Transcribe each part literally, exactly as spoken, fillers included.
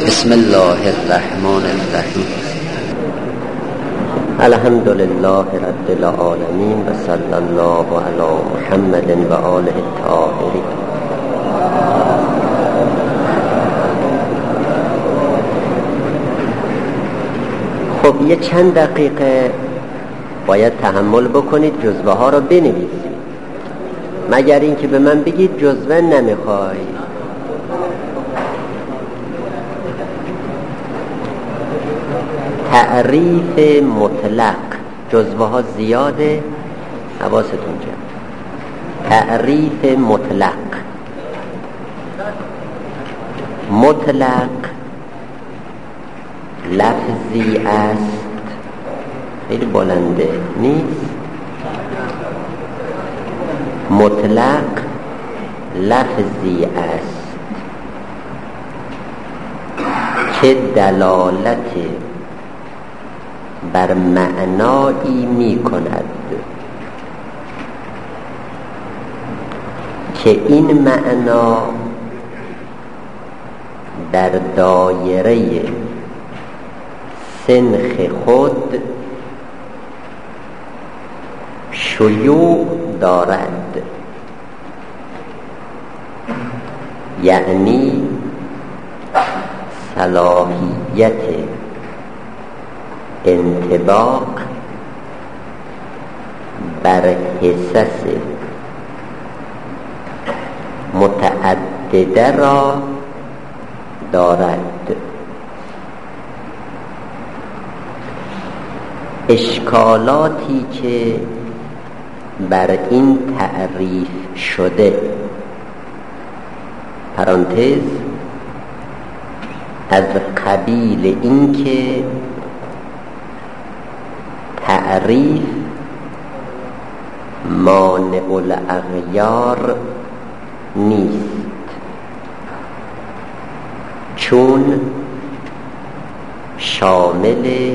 بسم الله الرحمن الرحیم. الحمد لله رب العالمین و صلی الله علی محمد و آله الطاهرین. خب یه چند دقیقه باید تحمل بکنید، جزوه ها رو بنویسید، مگر اینکه به من بگید جزوه نمیخوای. تعریف مطلق، جزوه ها زیاده، حواستون جمع. تعریف مطلق. مطلق لفظی است، خیلی بلنده نیست. مطلق لفظی است که دلالت بر معنایی می کند که این معنا در دایره سنخ خود شیوع دارد، یعنی صلاحیت انطباق بر حصص متعدده را دارد. اشکالاتی که بر این تعریف شده، پرانتز، از قبیل این که تعریف مانع الاغیار نیست، چون شامل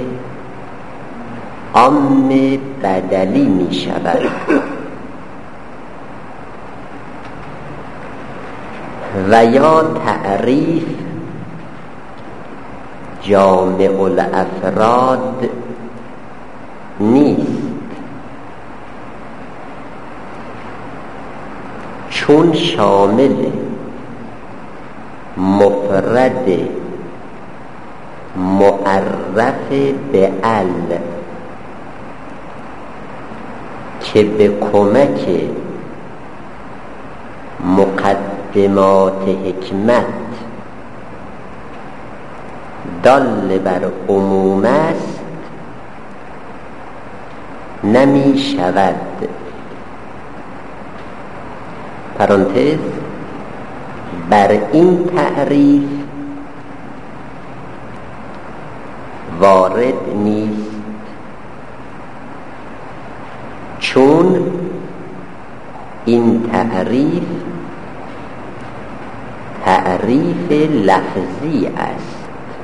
عام بدلی می شود و یا تعریف جامع الافراد نیست، چون شامل مفرد معرف به ال که به کمک مقدمات حکمت دال بر عموم است نمی شود. پرانتز، بر این تعریف وارد نیست، چون این تعریف تعریف لفظی است.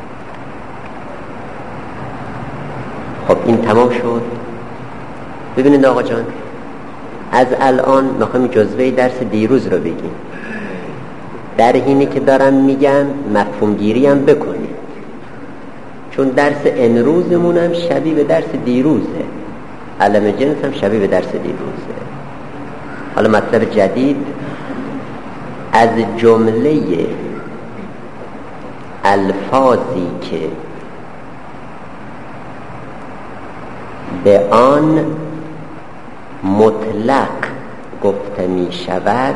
خب این تمام شد. ببینید آقا جان، از الان میخوایم جزوه درس دیروز رو بگیم. در حینی که دارم میگم مفهوم گیری هم بکنید، چون درس امروزمون هم شبیه به درس دیروزه، علم جنس هم شبیه به درس دیروزه. حالا مطلب جدید، از جمله الفاظی که به آن مطلق گفته می شود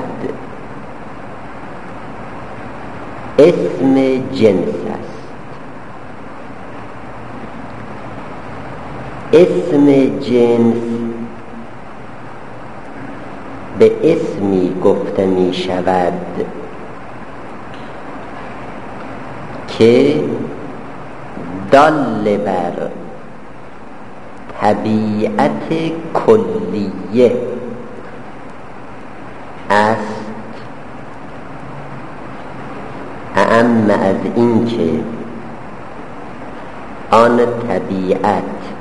اسم جنس است. اسم جنس به اسمی گفته می شود که دال بر طبیعت کلیه است، اعم از این که آن طبیعت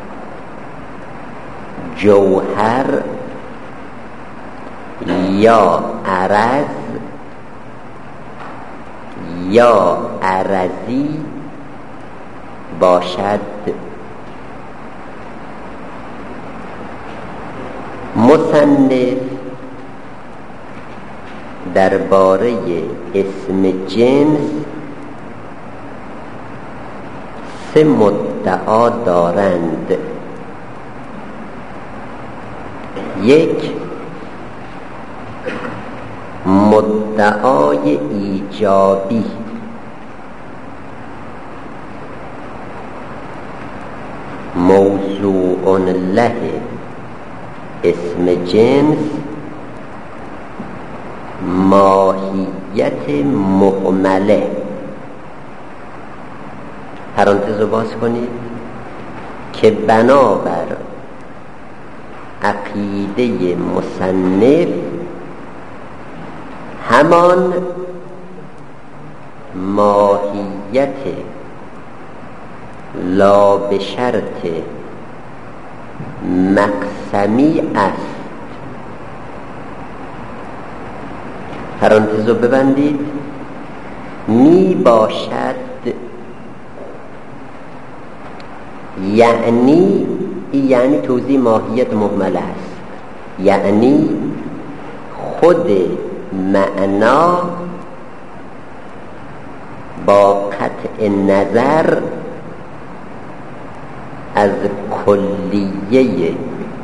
جوهر یا عرض یا عرضی باشد. مصنف درباره اسم جنس سه مدعا دارند. یک، مدعای ایجابی، موضوع له اسم جنس ماهیت مهمله. پرانتز رو باز کنید که بنابر عقیده مصنف همان ماهیت لا به شرط مقسمی است. پرانتز رو ببندید. می باشد یعنی یعنی توضیح ماهیت مهمل است، یعنی خود معنا با قطع نظر از کلیه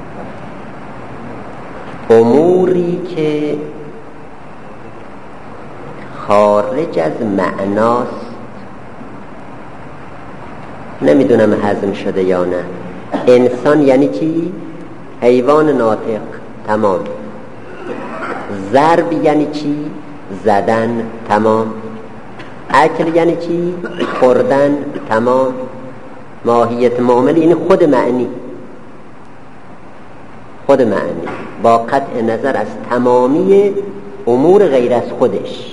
اموری که خارج از معناست. نمیدونم هضم شده یا نه. انسان یعنی چی؟ حیوان ناطق. تمام. ضرب یعنی چی؟ زدن. تمام. اکل یعنی چی؟ خوردن. تمام. ماهیت معامل این خود معنی، خود معنی با قطع نظر از تمامی امور غیر از خودش.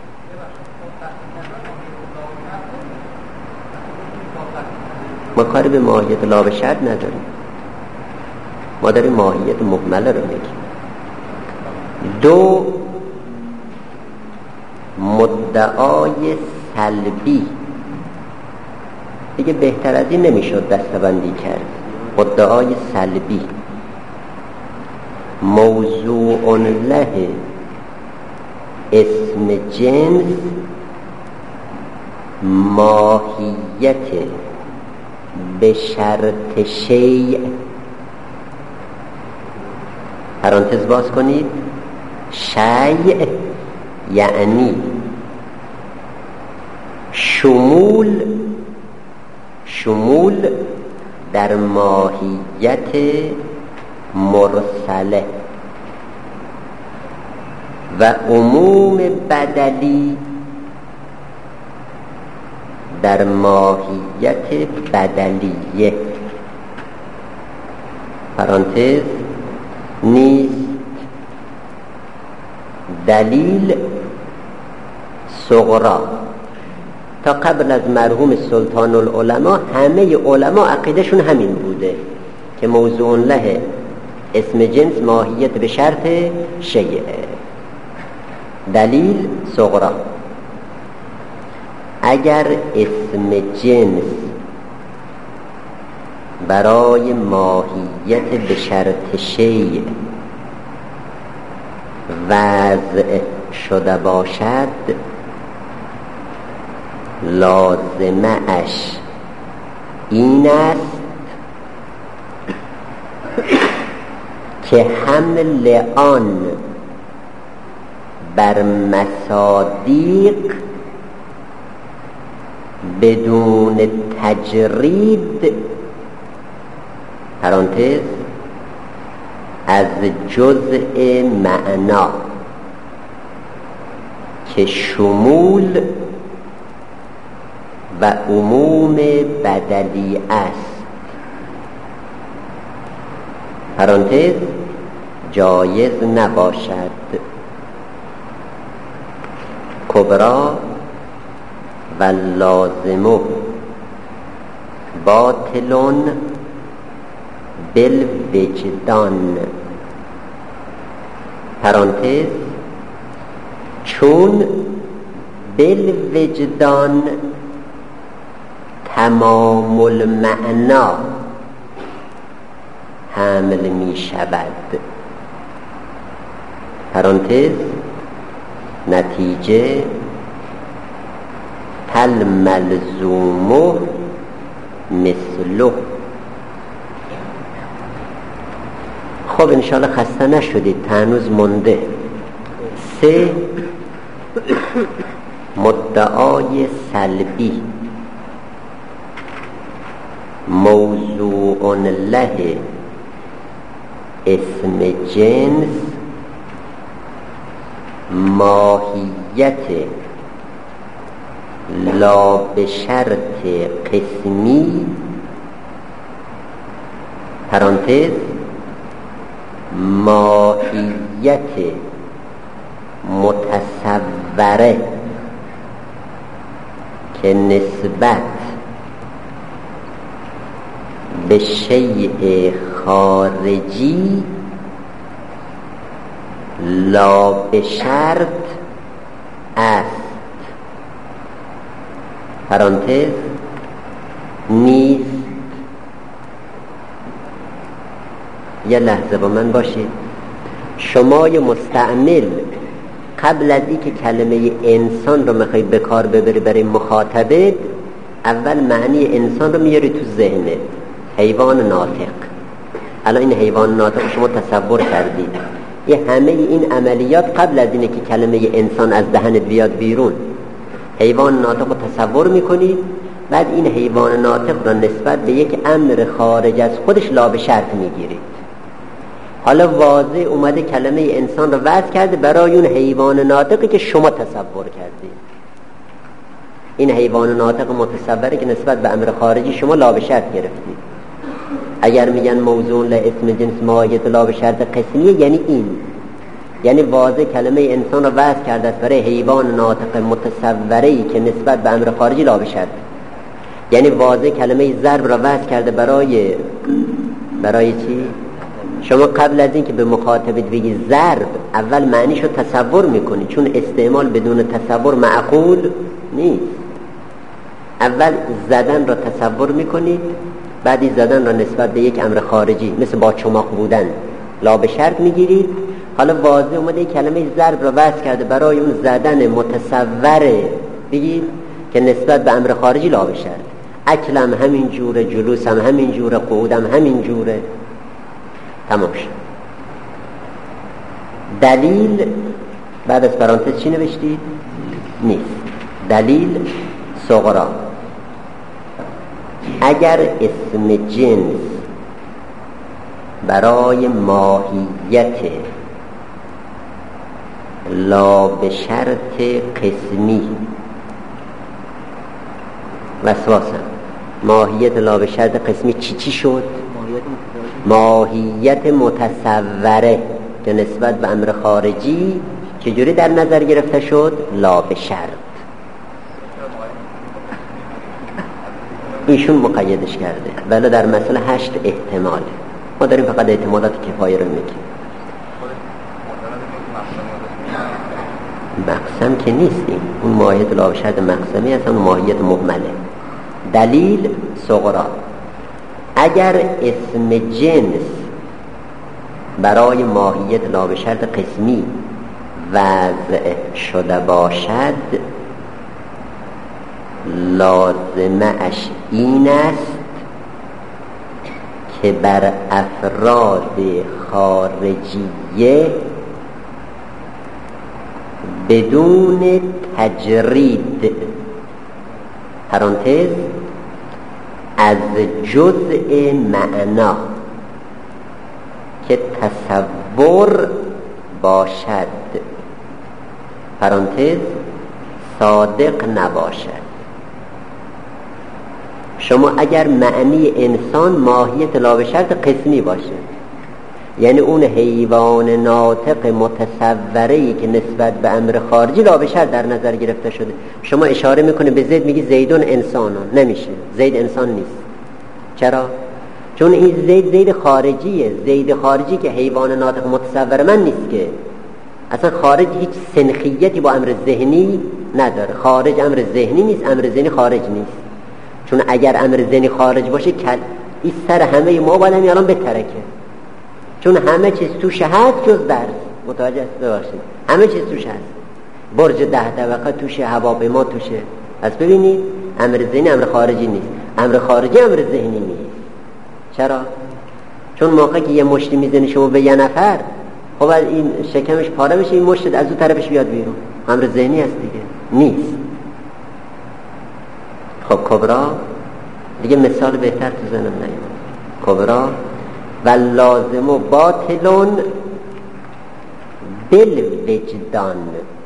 ما کاری به ماهیت لا به شرط نداریم، ما داریم ماهیت مهمله رو میگیم. دو، مدعای سلبی. دیگه بهتر از این نمیشد دسته‌بندی کرد. مدعای سلبی، موضوع له اسم جنس ماهیت به شرط شیء. پرانتز باز کنید. شیء یعنی شمول، شمول در ماهیت مرسله و عموم بدلی در ماهیت بدلیه. پرانتز نیست دلیل صغرا. تا قبل از مرحوم سلطان العلماء همه علما عقیدشون همین بوده که موضوع له اسم جنس ماهیت به شرط شیء. دلیل صغرا. اگر اسم جنس برای ماهیت به شرط شیء وضع شده باشد، لازمه اش این است که حمل آن بر مصادیق بدون تجرید، پرانتز از جزء معنا که شمول و عموم بدلی است، پرانتز جایز نباشد. کبرا و لازمو باطلون بالوجدان، پرانتز چون بالوجدان تمام المعنا حمل می شود. پرانتز نتیجه تل ملزومه مثله. خب انشاءالله خسته نشدید، هنوز مونده. سه، مدعای سلبی موضوع له اسم جنس ماهیت لا به شرط قسمی پرانتز ماهیت متصوره که نسبت به شیء خارجی لا به شرط است پرانتز نیست. یه لحظه با من باشید. شمای مستعمل قبل از اینکه کلمه انسان رو میخوای به کار ببری برای مخاطبت، اول معنی انسان رو میاری تو ذهنت، حیوان ناطق. الان این حیوان ناطق شما تصور کردید، یه همه این عملیات قبل از اینه که کلمه انسان از دهنت بیاد بیرون، حیوان ناطق رو تصور میکنید، بعد این حیوان ناطق رو نسبت به یک امر خارج از خودش لا به شرط میگیرید. حالا واضح اومده کلمه انسان رو وضع کرده برای اون حیوان ناطقی که شما تصور کردید. این حیوان ناطق متصوره که نسبت به امر خارجی شما لا به شرط گرفتید. اگر میگن موضوع له اسم جنس ماهیت لا به شرط قسمیه، یعنی این، یعنی واضح کلمه انسان رو وضع کرده است برای حیوان ناطق متصوره‌ای که نسبت به امر خارجی لا به شرط. یعنی واضح کلمه ضرب رو وضع کرده برای برای چی؟ شما قبل از این که به مخاطبت بگی ضرب، اول معنیش رو تصور میکنی، چون استعمال بدون تصور معقول نیست. اول زدن را تصور میکنید، بعدی زدن را نسبت به یک امر خارجی مثل با چماق بودن لا به شرط میگیرید. حالا واضح اومده کلمه ضرب را وضع کرده برای اون زدن متصوره بگید که نسبت به امر خارجی لا به شرط. اکلم همین جوره، جلوسم همین جوره، قعودم همین جوره. تمام شد. دلیل بعد از پرانتز چی نوشتید؟ نیست. دلیل صغرا اگر اسم جنس برای ماهیت لا به شرط قسمی وسواسم ماهیت لا به شرط قسمی چی چی شد؟ ماهیت متصوره که نسبت به امر خارجی چجوری در نظر گرفته شد؟ لا به شرط. ایشون مقیدش کرده، ولی در مسئله هشت احتمال. ما داریم فقط احتمالات کفایه رو میگیم. مقسم که نیستیم، اون ماهیت لا به شرط مقسمی هست، اون ماهیت مهمله. دلیل صغرا اگر اسم جنس برای ماهیت لا به شرط قسمی وضع شده باشد، لازمه اش این است که بر افراد خارجیه بدون تجرید پرانتز از جزء معنا که تصور باشد پرانتز صادق نباشد. شما اگر معنی انسان ماهیت لا به شرط قسمی باشه، یعنی اون حیوان ناطق متصوره‌ای که نسبت به امر خارجی لا به شرط در نظر گرفته شده، شما اشاره میکنه به زید، میگی زیدون انسانون، نمیشه، زید انسان نیست. چرا؟ چون این زید زید خارجیه، زید خارجی که حیوان ناطق متصور من نیست، که اصلا خارج هیچ سنخیتی با امر ذهنی نداره. خارج امر ذهنی نیست، امر ذهنی خارج نیست. چون اگر امر ذهنی خارج باشه کل این سر همه ما باید همین الان بترکه، چون همه چیز توش هست جز درس. متوجه است؟ ببخشید همه چیز توش هست، برج ده طبقه توشه، هواپیما توشه. پس ببینید امر ذهنی امر خارجی نیست، امر خارجی امر ذهنی نیست. چرا؟ چون موقعی که یه مشتی میزنی شما به یه نفر، خب این شکمش پاره بشه، این مشت از اون طرفش بیاد بیرون، امر ذهنی است دیگه، نیست. خب کبرا دیگه مثال بهتر تو ذهنم نیومد. کبرا و لازم و باطلون بالوجدان.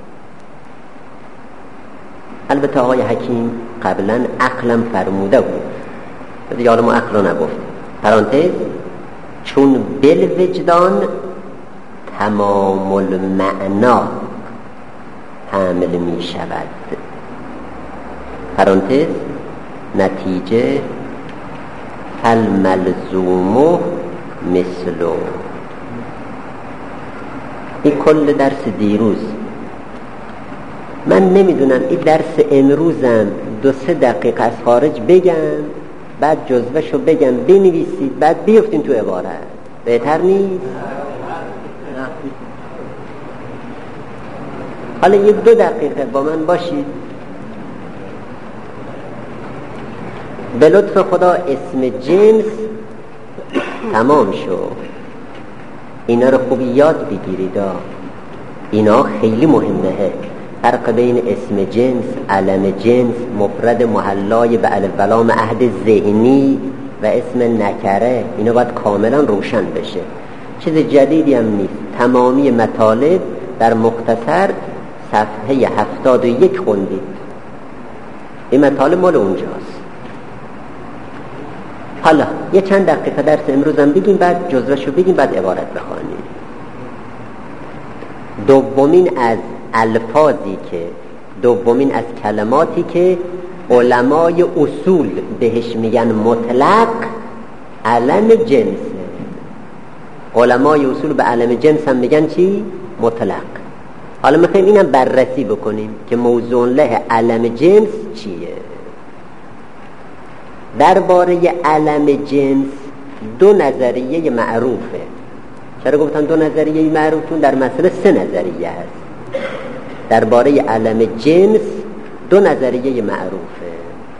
البته آقای حکیم قبلا عقلم فرموده بود، دیگه حالا ما عقل رو نگفت. پرانتز چون بالوجدان تمام المعنا حامل می شود. پرانتز نتیجه فالملزوم مثلو. این کل درس دیروز. من نمیدونم این درس امروزم دو سه دقیقه از خارج بگم، بعد جزوهشو بگم بنویسید، بعد بیفتین تو عبارت، بهتر نیست؟ حالا یک دو دقیقه با من باشید. به لطف خدا اسم جنس تمام شد. اینا رو خوب یاد بگیرید، اینا خیلی مهمه. فرق بین اسم جنس، علم جنس، مفرد محلای به الف و لام عهد ذهنی و اسم نکره، اینا باید کاملا روشن بشه. چیز جدیدی هم نیست. تمامی مطالب در مختصر صفحه هفتاد و یک خوندید. این مطالب مال اونجاست. حالا یه چند دقیقه درس امروزم بگیم، بعد جزوهشو بگیم، بعد عبارت بخوانیم. دومین از الفاظی که دومین از کلماتی که علمای اصول بهش میگن مطلق، علم جنسه. علمای اصول به علم جنس هم میگن چی؟ مطلق. حالا میخوایم اینم بررسی بکنیم که موضوع له علم جنس چیه. درباره علم جنس دو نظریه معروفه. چرا گفتم دو نظریه معروفون؟ در مسئله سه نظریه هست. درباره علم جنس دو نظریه معروفه.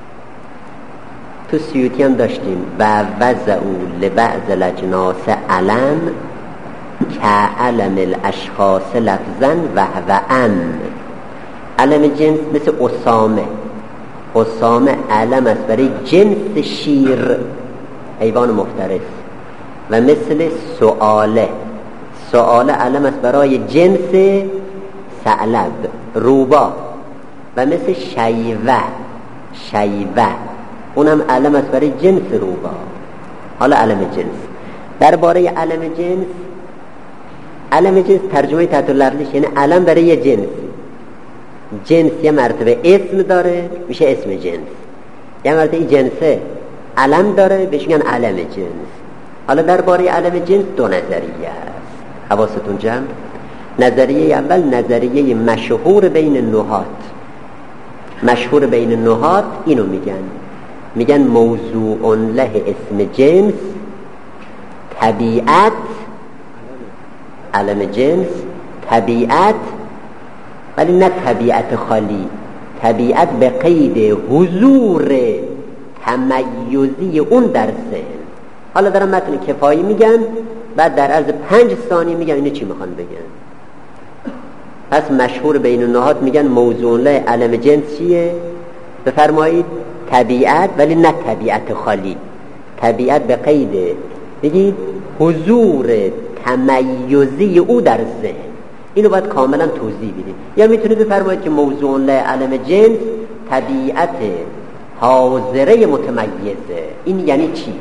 تو سیوطی هم داشتیم و وضعوا لبعض الاجناس علم که علم الاشخاص لفظا و هو ام. علم جنس مثل اسامه. اسامه علم است برای جنس شیر، حیوان مفترس، و مثل سؤاله. سؤاله علم است برای جنس ثعلب، روبا، و مثل شیوه. شیوه اونم علم است برای جنس روبا. حالا علم جنس. درباره علم جنس، علم جنس ترجمه تحت اللفظش یعنی علم برای یه جنس. جنس یه مرتبه اسم داره میشه اسم جنس، یه مرتبه این جنسه علم داره بهش میگن علم جنس. حالا درباره علم جنس دو نظریه است، حواستون جمع. نظریه اول نظریه مشهور بین نحات. مشهور بین نحات اینو میگن، میگن موضوع له اسم جنس طبیعت، علم جنس طبیعت، ولی نه طبیعت خالی، طبیعت به قید حضور تمیزی اون در ذهن. حالا دارم متن کفایی میگن، بعد در عرض پنج ثانیه میگن اینو چی میخوان بگن. پس مشهور بین النحات میگن موضوع له علم جنس چیه؟ بفرمایید طبیعت، ولی نه طبیعت خالی، طبیعت به قید بگید حضور تمیزی او در ذهن. اینو باید کاملا توضیح بدید. یا میتونید بفرمایید که موضوع له علم جنس طبیعت حاضره متمیزه. این یعنی چی؟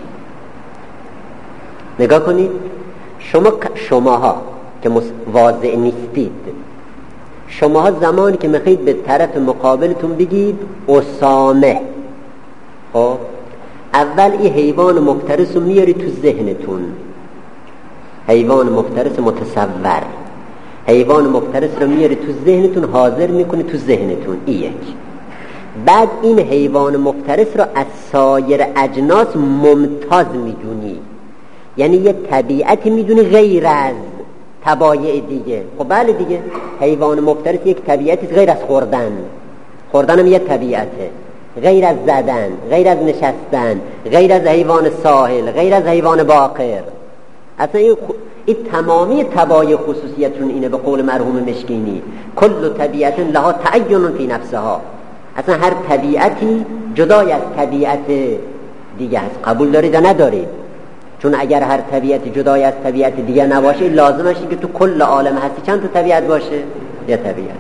نگاه کنید، شما شماها که واضع نیستید، شماها زمانی که میخواید به طرف مقابلتون بگید اسامه، خب اول این حیوان مفترس رو میاری تو ذهنتون، حیوان مفترس متصور، حیوان مفترس رو میاری تو ذهنتون، حاضر میکنی تو ذهنتون. این یک. بعد این حیوان مفترس را از سایر اجناس ممتاز میدونی، یعنی یه طبیعتی میدونی غیر از طبایع دیگه. خب بله دیگه، حیوان مفترس یک طبیعتی غیر از خوردن، خوردن هم یه طبیعته، غیر از زدن، غیر از نشستن، غیر از حیوان ساحل، غیر از حیوان باقر. اصلا این, خ... این تمامی طبایع خصوصیتشون اینه. به قول مرحوم مشکینی کل طبیعت لها تعین فی نفسها، اصلا هر طبیعتی جدای از طبیعت دیگه است. قبول دارید یا ندارید؟ چون اگر هر طبیعت جدای از طبیعت دیگه نباشه، لازمش اینه که تو کل عالم هستی چند تا طبیعت باشه؟ یه طبیعت.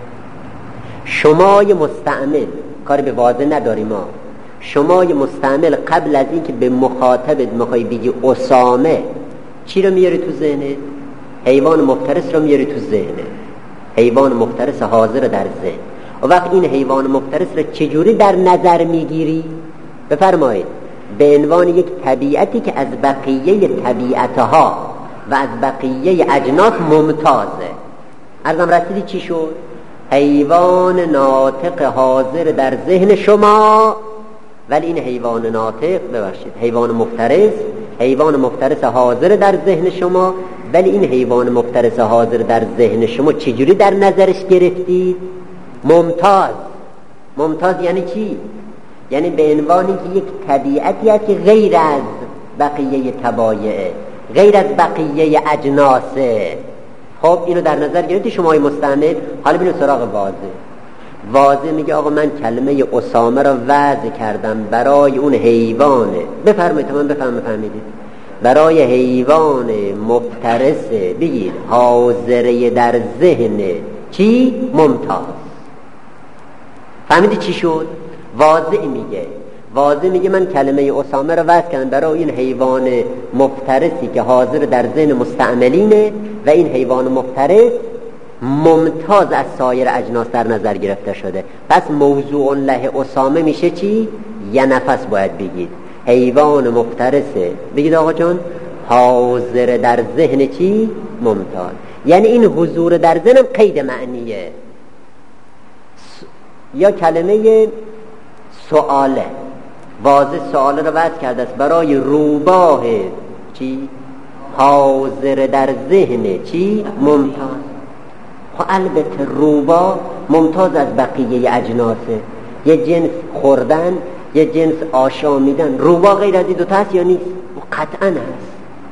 شمای مستعمل، کاری به واضح نداریم ما، شمای مستعمل قبل از این که به مخاطبت میخوای بگی اسامه، چی رو میاری تو ذهنت؟ حیوان مفترس رو میاری تو ذهنت، حیوان مفترس حاضر در ذهن. و وقت این حیوان مفترس رو چجوری در نظر میگیری؟ بفرمایید به عنوان یک طبیعتی که از بقیه طبیعتها و از بقیه اجناس ممتازه. عرضم رسیدی چی شد؟ حیوان ناطق حاضر در ذهن شما، ولی این حیوان ناطق، ببخشید حیوان مفترس، حیوان مفترس حاضر در ذهن شما، ولی این حیوان مفترس حاضر در ذهن شما چجوری در نظرش گرفتید؟ ممتاز. ممتاز یعنی چی؟ یعنی به عنوانی که یک طبیعتی هست که غیر از بقیه طبایع، غیر از بقیه اجناسه. خب اینو در نظر گرفتی شمای مستعمل. حالا بینو سراغ واضح. واضح میگه آقا من کلمه اسامه را وضع کردم برای اون حیوانه. بفرمایید من بفهم بفهمیدید برای حیوان مفترس بگید حاضره در ذهن چی؟ ممتاز. فهمیدی چی شد؟ واضح میگه واضح میگه من کلمه اسامه را وضع کردم برای این حیوان مفترسی که حاضر در ذهن مستعملینه و این حیوان مفترس ممتاز از سایر اجناس در نظر گرفته شده. پس موضوع له اسامه میشه چی؟ یه نفس باید بگید حیوان مفترسه، بگید آقا جان حاضر در ذهن چی؟ ممتاز. یعنی این حضور در ذهنم قید معنیه. یا کلمه سؤاله، واضح سؤاله رو وضع کرده است برای روباه چی؟ حاضر در ذهن چی؟ ممتاز. خب البته روباه ممتاز از بقیه اجناسه. یه جنس خوردن، یه جنس آشامیدن. روباه غیر از این دوتا هست یا نیست؟ قطعا هست.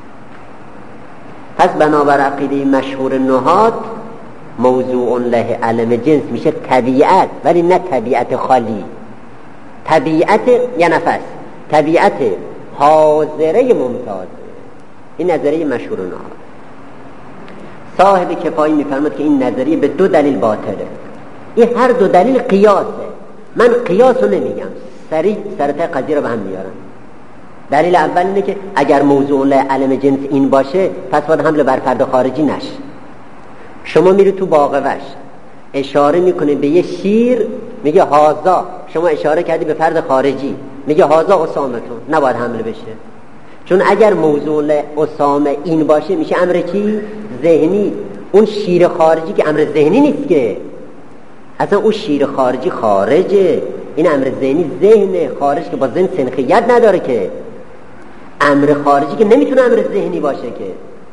پس بنابر عقیده مشهور نحات موضوع له علم جنس میشه طبیعت، ولی نه طبیعت خالی. طبیعت یه نفس، طبیعت حاضره ممتاز. این نظریه مشهور نحات. صاحب کفایی میفرماد که این نظریه به دو دلیل باطله. این هر دو دلیل قیاسه. من قیاس رو نمیگم، سریع سرطه قضیه رو به هم میارم. دلیل اول اینه که اگر موضوع له علم جنس این باشه، پس باید حمله بر فرد خارجی نشه. شما میری تو باغ وحش، اشاره میکنه به یه شیر، میگه هازا، شما اشاره کردی به فرد خارجی، میگه هازا اسامتون، نباید حمله بشه. چون اگر موضوع اسامه این باشه میشه امر چی؟ ذهنی. اون شیر خارجی که امر ذهنی نیست که، اصلا اون شیر خارجی خارجه، این امر ذهنی ذهن خارج که با ذهن سنخیت نداره که. امر خارجی که نمیتونه امر ذهنی باشه که،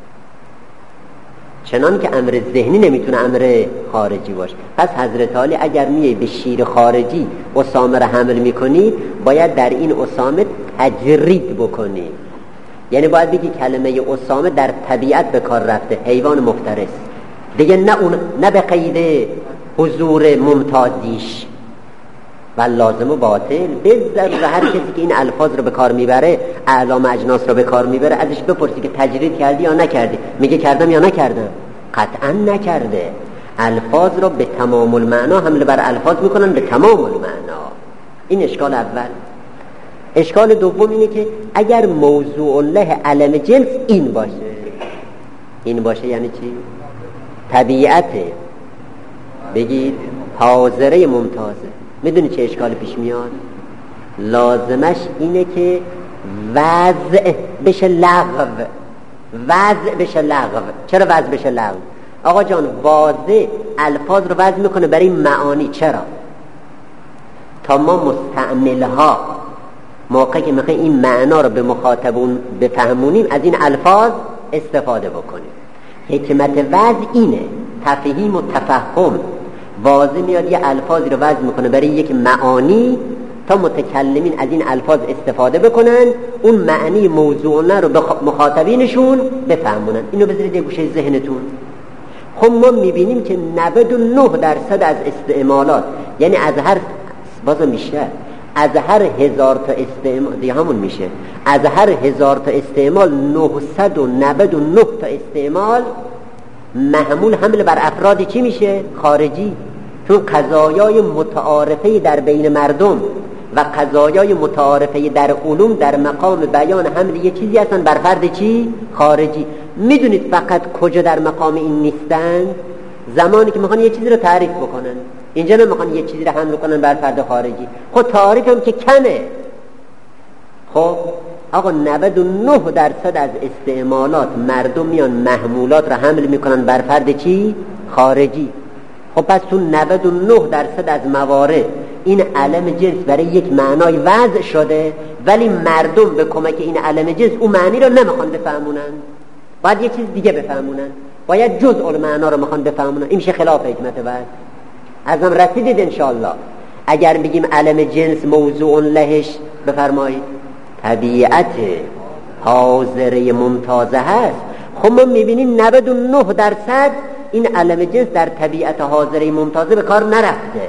چنان که امر ذهنی نمیتونه امر خارجی باشه. پس حضرت علی اگر میای به شیر خارجی اسامه را حمل میکنی، باید در این اسامه تجرید بکنی. یعنی باید بگی کلمه اسامه در طبیعت به کار رفته، حیوان مفترس دیگه، نه اون نه به قید حضور ممتازیش. و لازم و باطل به ضرور هر کسی که این الفاظ رو به کار میبره، اعلام اجناس رو به کار میبره، ازش بپرسی که تجرید کردی یا نکردی، میگه کردم یا نکردم. قطعا نکرده. الفاظ رو به تمام المعنا حمله بر الفاظ میکنن، به تمام المعنا. این اشکال اول. اشکال دوم اینه که اگر موضوع له علم جنس این باشه، این باشه یعنی چی؟ طبیعته، بگید حاضره ممتازه. میدونی چه اشکال پیش میاد؟ لازمش اینه که وضع بشه لغو، وضع بشه لغو. چرا وضع بشه لغو؟ آقا جان واضح الفاظ رو وضع میکنه برای معانی. چرا؟ تا ما مستعملها موقعی که میخوایم این معنا رو به مخاطبون بفهمونیم از این الفاظ استفاده بکنیم. حکمت وضع اینه، تفهیم و تفهم. واضح میاد یه الفاظی رو وضع میکنه برای یک معانی تا متکلمین از این الفاظ استفاده بکنن، اون معنی موضوعه رو به مخاطبینشون بفهمونن. اینو بذارید یه گوشه ذهنتون. خب ما میبینیم که نود و نه درصد از استعمالات، یعنی از هر بازم میشه از هر هزار تا استعمال دیگه همون میشه از هر هزار تا استعمال نهصد و نود و نه تا استعمال محمول حمل بر افراد چی میشه؟ خارجی. چون قضایای متعارفه در بین مردم و قضایای متعارفه در علوم در مقام بیان حمل یه چیزی هستن بر فرد چی؟ خارجی. میدونید فقط کجا در مقام این نیستن؟ زمانی که میخوان یه چیزی رو تعریف بکنن. اینجا نمیخوان یه چیزی رو حمل کنن بر فرد خارجی. خب تعریف هم که کمه. خب آقا نود و نه درصد از استعمالات مردم میان محمولات رو حمل میکنن بر فرد چی؟ خارجی. خب پس تو نود و نه درصد از موارد این علم جنس برای یک معنای وضع شده، ولی مردم به کمک این علم جنس اون معنی رو نمیخوان بفهمونن، باید یه چیز دیگه بفهمونن، باید جزء المعنا رو میخوان بفهمونن. این میشه خلاف حکمت وضع. ازم رسیدید انشاءالله. اگر بگیم علم جنس موضوع لهش، بفرمایید طبیعت حاضره ممتازه هست. خب ما میبینیم نود و نه درصد این علم جنس در طبیعت حاضره ممتازه به کار نرفته.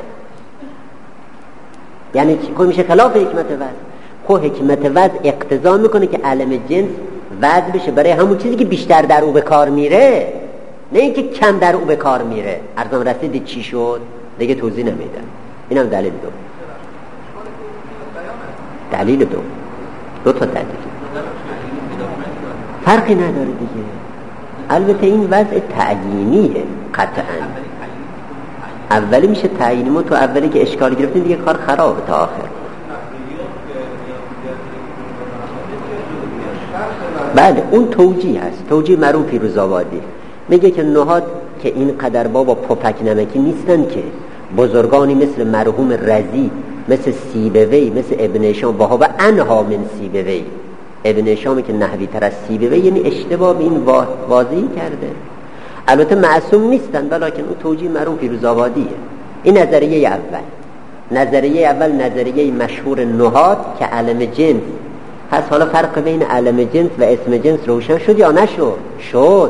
یعنی چی؟ خب میشه خلاف حکمت وضع. خب حکمت وضع اقتضا میکنه که علم جنس وضع بشه برای همون چیزی که بیشتر در او به کار میره، نه اینکه کم در او به کار میره. ارزم رسیدید چی شد؟ دیگه توضیح نمیدم. اینم دلیل دو. دلیل دو دو تا دلیل فرقی نداره دیگه. البته این وضع تعیینیه قطعا. اولی میشه تعیینی. ما تو اولی که اشکال گرفتیم دیگه کار خرابه تا آخر. بله اون توجیه هست، توجیه مرحوم فیروزآبادی. میگه که نهاد که این قدر بابا پفک نمکی نیستن که بزرگانی مثل مرحوم رضی، مثل سیبوی، مثل ابن هشام و ها انها من سیبوی. ابن هشامی که نحوی تر از سیبوی، یعنی اشتباه به این واضحی کرده. البته معصوم نیستن، ولیکن اون توجیه مرحوم فیروزآبادیه. این نظریه اول. نظریه اول نظریه مشهور نهاد که علم جنس. پس حالا فرق بین علم جنس و اسم جنس روشن شد یا نشد؟ شد.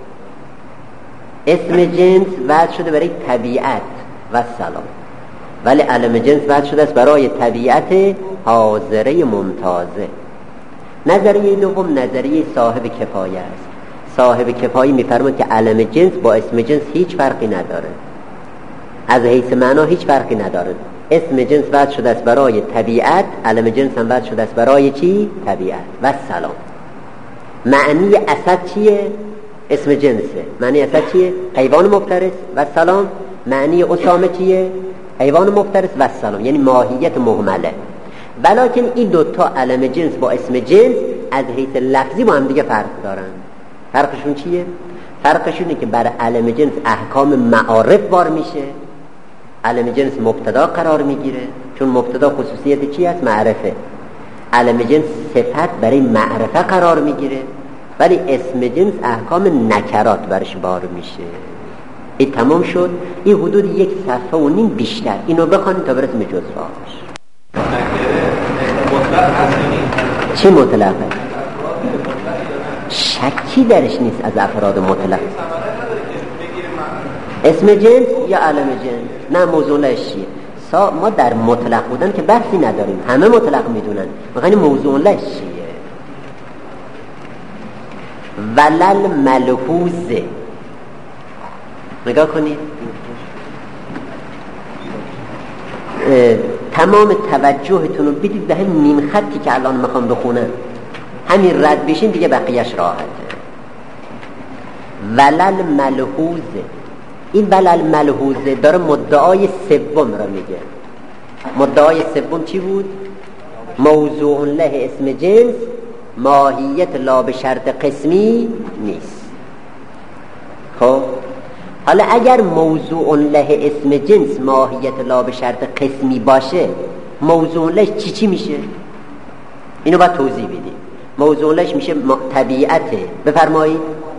اسم جنس وضع شده برای طبیعت و سلام، ولی علم جنس وضع شده است برای طبیعت حاضره ممتازه. نظریه دوم نظریه صاحب کفایه است. صاحب کفایه میفرماید که علم جنس با اسم جنس هیچ فرقی نداره، از حیث معنا هیچ فرقی نداره. اسم جنس وضع شده است برای طبیعت، علم جنس هم وضع شده است برای چی؟ طبیعت و سلام. معنی اسد چیه؟ اسم جنسه. معنی اسد چیه؟ حیوان مفترس و سلام. معنی اسامه چیه؟ حیوان مفترس و سلام، یعنی ماهیت مهمله. ولیکن این دوتا علم جنس با اسم جنس از حیث لفظی با هم دیگه فرق دارن. فرقشون چیه؟ فرقشونه که بر علم جنس احکام معارف بار میشه. علم جنس مبتدا قرار میگیره، چون مبتدا خصوصیت چی هست؟ معرفه. علم جنس صفت برای معرفه قرار میگیره، ولی اسم جنس احکام نکرات برش بار میشه. این تمام شد. این حدود یک صفحه و نیم بیشتر اینو بخوانید تا برسیم به جزئیاتش. چی مطلقه؟ شکی درش نیست از افراد مطلق. اسم جنس یا علم جنس؟ نه موضوع لهش چیه؟ ما در مطلق بودن که بحثی نداریم، همه مطلق میدونن. میخوانی موضوع لهش چیه؟ ولل ملحوظه. نگاه کنید تمام توجهتون رو بدید به همین نیم خطی که الان میخوام بخونم. همین رد بشین دیگه بقیهش راحته. ولل ملحوظه. این ولل ملحوظه داره مدعای سوم رو میگه. مدعای سوم چی بود؟ موضوع له اسم جنس، ماهیت لا به شرط قسمی نیست. خب حالا اگر موضوع له اسم جنس ماهیت لا به شرط قسمی باشه، موضوع لش چی چی میشه؟ اینو باید توضیح بدیم. موضوع لش میشه طبیعت بفرمایید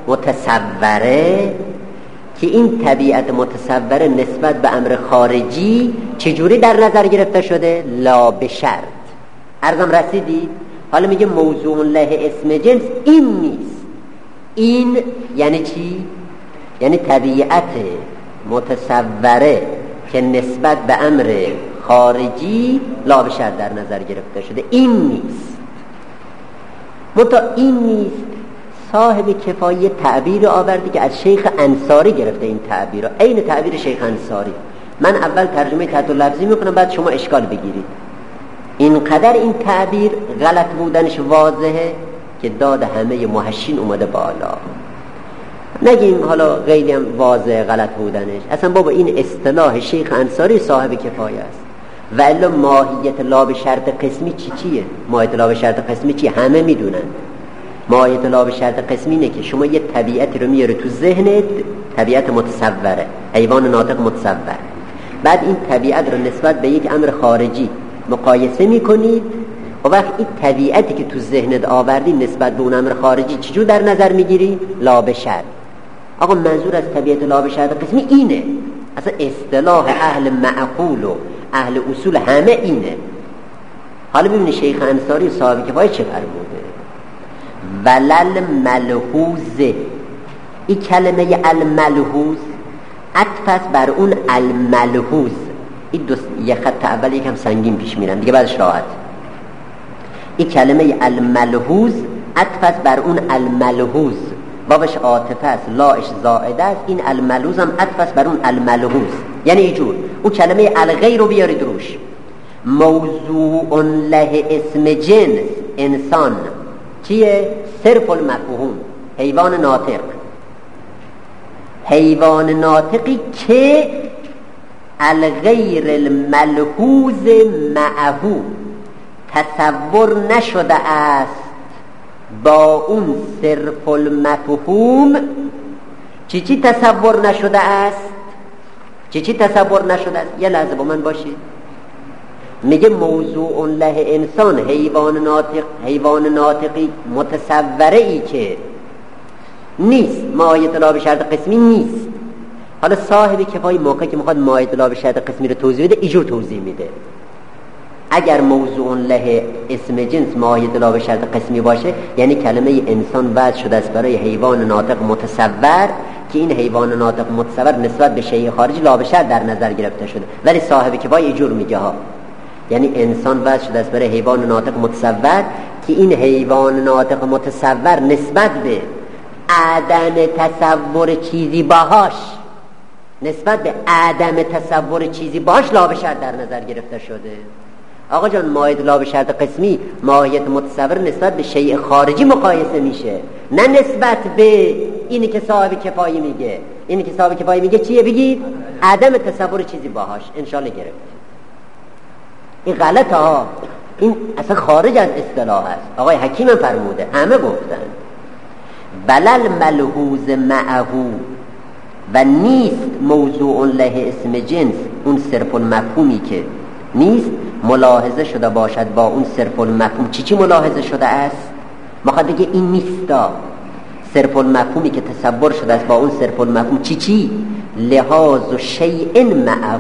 متصوره، که این طبیعت متصوره نسبت به امر خارجی چجوری در نظر گرفته شده؟ لا به شرط. عرضم رسیدید؟ حالا میگه موضوع له اسم جنس این نیست. این یعنی چی؟ یعنی طبیعت متصوره که نسبت به امر خارجی لا به شرط در نظر گرفته شده این نیست. متا این نیست صاحب کفایه تعبیر آورده که از شیخ انصاری گرفته. این تعبیر عین تعبیر شیخ انصاری. من اول ترجمه تحت لفظی میکنم بعد شما اشکال بگیرید. اینقدر این تعبیر غلط بودنش واضحه که داد همه محشین اومده بالا. نگیم حالا غیلی هم واضح غلط بودنش، اصلا بابا این اصطلاح شیخ انصاری صاحب کفایه است. و الا ماهیت لا به شرط قسمی چی چیه؟ ماهیت لا به شرط قسمی چیه؟ همه میدونن. ماهیت لا به شرط قسمی اینه که شما یه طبیعتی رو میاره تو ذهنت، طبیعت متصوره، حیوان ناطق متصور، بعد این طبیعت رو نسبت به یک امر خارجی مقایسه میکنید و وقت این طبیعتی که تو ذهنت آوردی نسبت به اون امر خارجی چجور در نظر میگیری؟ لا به شرط. آقا منظور از طبیعت لا به شرط قسمی اینه. اصلا اصطلاح اهل معقول و اهل اصول همه اینه. حالا ببینید شیخ انصاری صاحب کفایه چه فرموده؟ ولل ملحوظ. این کلمه الملحوظ عطف است بر اون الملحوظ. این دو یه خط اول یکم سنگین پیش میرن دیگه بعدش راحت. این کلمه الملحوظ عطف است بر اون الملحوظ، بابش عاطفه است، لاش زائده است. این الملحوظ هم عطف است بر اون الملحوظ. یعنی اینجور اون کلمه الغیر رو بیارید روش. موضوع له اسم جنس انسان چیه؟ صرف المفهوم، حیوان ناطق. حیوان ناطقی که الغیر الملحوظ معه تصور نشده است با اون صرف المفهوم. چی چی تصور نشده است؟ چی چی تصور نشده است؟ یه لحظه با من باشید. میگه موضوع له انسان، حیوان ناطق، حیوان ناطقی متصوره ای که نیست، ماهیت لا به شرط قسمی نیست. حالا صاحب کفایه موقعی که میخواد ماهیت لا به شرط قسمی رو توضیح بده اینجور توضیح میده. اگر موضوع له اسم جنس ماهیت لا به شرط قسمی باشه یعنی کلمه انسان وضع شده است برای حیوان ناطق متصور که این حیوان ناطق متصور نسبت به شیء خارجی لا به شرط در نظر گرفته شده. ولی صاحب کفایه اینجور میگه ها، یعنی انسان وضع شده است برای حیوان ناطق متصور که این حیوان ناطق متصور نسبت به عدم تصور چیزی باهاش نسبت به عدم تصور چیزی باهاش لا به شرط در نظر گرفته شده. آقا جان ماهیت لا به شرط قسمی ماهیت متصور نسبت به شیء خارجی مقایسه میشه، نه نسبت به اینی که صاحب کفایه میگه. اینی که صاحب کفایه میگه چیه بگید؟ عدم تصور چیزی باهاش. انشالله گرفت. این غلطه ها، این اصلا خارج از اصطلاح است. آقای حکیم فرموده، همه گفتن بلل ملحوظ معه و نیست موضوع له اسم جنس اون صرف المفهومی که نیست ملاحظه شده باشد با اون صرف المفهوم. چی چی ملاحظه شده است؟ مخواد بگه این نیستا صرف المفهومی که تصور شده است با اون صرف المفهوم چی چی؟ لحاظ و شیء معه